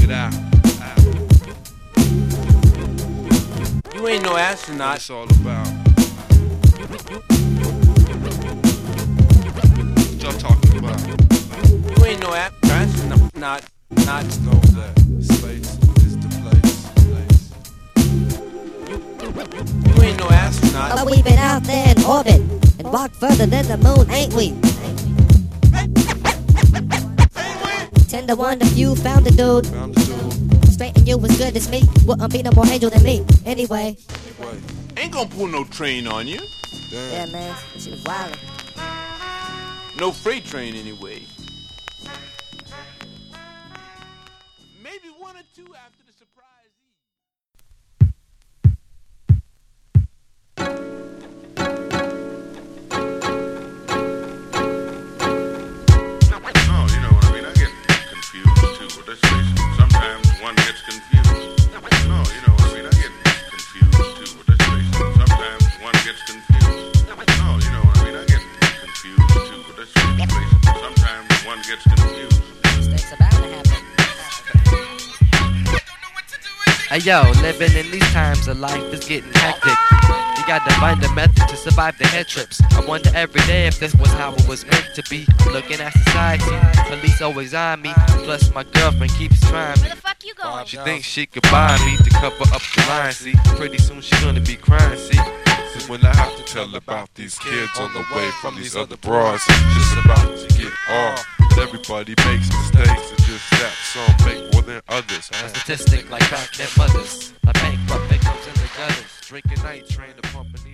it out. You ain't no astronaut. What it's all about. What y'all talking about? You ain't no astronaut. Not. Just know that space is the place. You ain't no astronaut. But we've been out there in orbit and walked further than the moon, ain't we? 10 to 1 if you found a dude. Found the dude. Straight and you was good as me. Wouldn't be no more angel than me. Anyway. Wait. Ain't gonna pull no train on you. Damn. Yeah, man. She was wildin'. No freight train anyway. Maybe one or two after the surprise. No, you know what I mean. I get confused too with this station. Sometimes one gets confused. No, you know what I mean. I get confused too with this station. Sometimes one gets confused. No, you know what I mean. I get confused too with this station. Sometimes one gets confused. Mistakes about to happen. Hey yo, living in these times of life is getting hectic. You gotta find a method to survive the head trips. I wonder every day if this was how it was meant to be. Looking at society, police always on me. Plus my girlfriend keeps trying me. Where the fuck you going? She thinks she could buy me to cover up the line, see. Pretty soon she gonna be crying, see. So when I have to tell about these kids on the way from these other bras, it's just about to get off. But everybody makes mistakes, it's just that some make more than others. A statistic like back their mothers. Like bankrupt victims in the gutters. Drinking night train to pumping